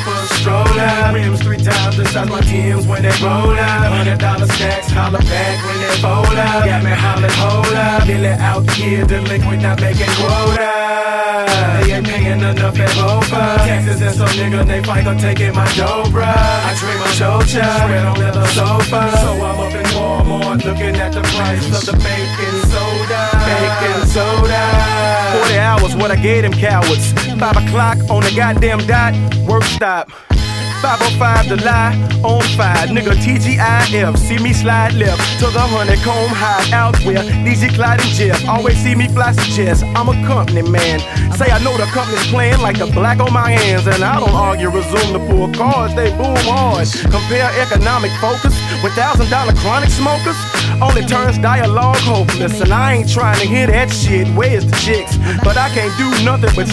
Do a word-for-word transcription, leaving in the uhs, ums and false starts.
for a stroller. Rims three times the size my Tim's when they roll up. Hundred dollar stacks, holler back when they fold up. Got me hollering, hold up. Billy out here, delinquent, not making quota. They ain't paying enough at Rover. Taxes and some nigga, they fight on taking my dough, bruh. I dream of Georgia, spread on leather sofa. So I'm up in Walmart, looking at the price of the baking soda. Baking soda. Forty hours, what I gave them cowards. Five o'clock on the goddamn dot, work stop. five oh five to lie, on fire, nigga T G I F. See me slide left to the honeycomb high out where D Z Clyde and Jeff always see me fly suggest. I'm a company man. Say I know the company's playing like the black on my hands, and I don't argue, resume the poor cards, they boom hard. Compare economic focus with thousand dollar chronic smokers. Only turns dialogue hopeless, and I ain't trying to hear that shit. Where's the chicks? But I can't do nothing but